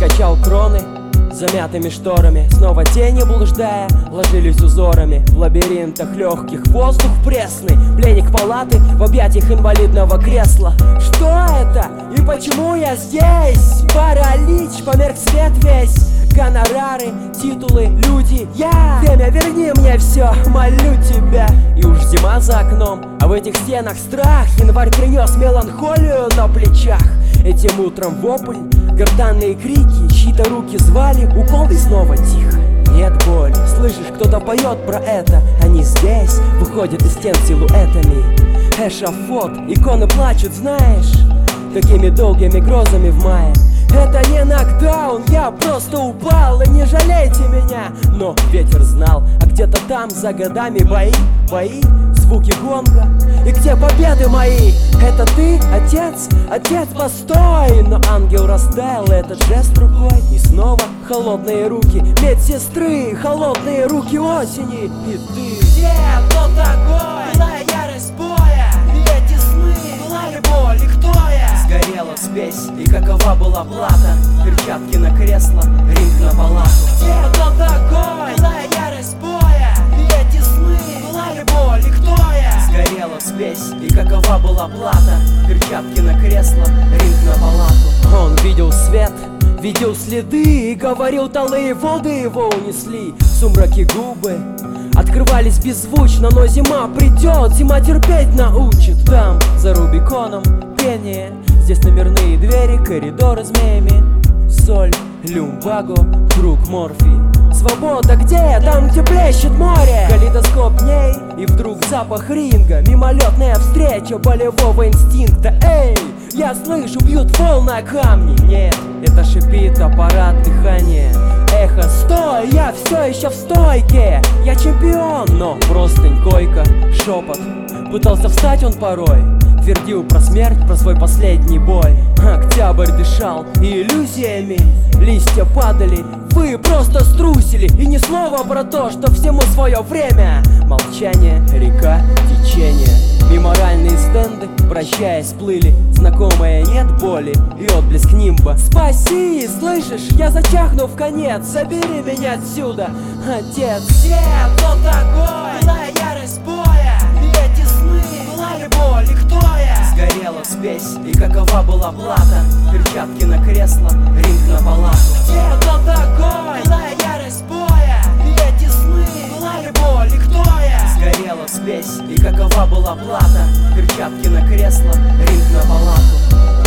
Качал кроны замятыми шторами, снова тени блуждая ложились узорами. В лабиринтах легких воздух пресный, пленник палаты в объятиях инвалидного кресла. Что это? И почему я здесь? Паралич, померк свет весь. Гонорары, титулы, люди, я. Время, верни мне все, молю тебя. И уж зима за окном, а в этих стенах страх. Январь принес меланхолию на плечах. Этим утром вопль, гортанные крики, чьи-то руки звали, укол и снова тихо. Нет боли, слышишь, кто-то поет про это. Они здесь, выходят из стен силуэтами. Эшафот, иконы плачут, знаешь, такими долгими грозами в мае. Это не нокдаун, я просто упал, и не жалейте меня. Но ветер знал, а где-то там за годами бои, звуки гонга. И где победы мои? Это ты, отец? Отец, постой! Но ангел растаял этот жест рукой. И снова холодные руки медсестры, холодные руки осени. И ты где тот огонь? Была ярость боя, и эти сны, была ли боль, и кто я? Сгорела спесь, и какова была плата? Перчатки на кресло, ринг на палату. Где тот огонь? Была ярость боя, и эти сны, была ли боль, и кто я? Сгорела спесь, и какова была плата? Перчатки на кресло, ринг на палату. Он видел свет, видел следы, и говорил, талые воды его унесли. В сумраке губы открывались беззвучно, но зима придет, зима терпеть научит. Там, за Рубиконом, пение, здесь номерные двери, коридоры змеями. Соль, люмбаго, круг морфий. Свобода где? Там, где плещет море. Калейдоскоп дней, и вдруг запах ринга. Мимолетная встреча болевого инстинкта. Эй, я слышу, бьют волны о камни. Нет, это шипит аппарат дыхания. Эхо, стой, я все еще в стойке. Я чемпион, но простынь, койка, шепот. Пытался встать он порой, твердил про смерть, про свой последний бой. Октябрь дышал иллюзиями, листья падали, вы просто струсили. И ни слова про то, что всему свое время. Молчание, река, течение. Меморальные стенды, прощаясь, плыли. Знакомая нет боли и отблеск нимба. Спаси, слышишь, я зачахну в конец. Забери меня отсюда, отец. Где тот огонь? Была ярость боя, и эти сны, была ли боль, и кто я? Сгорела спесь, и какова была плата? Перчатки на кресло, ринг на палату. Где тот огонь? Была ярость боя, и эти сны, была ли боль, и кто я? Сгорела спесь, и какова была плата? Перчатки на кресло, ринг на палату.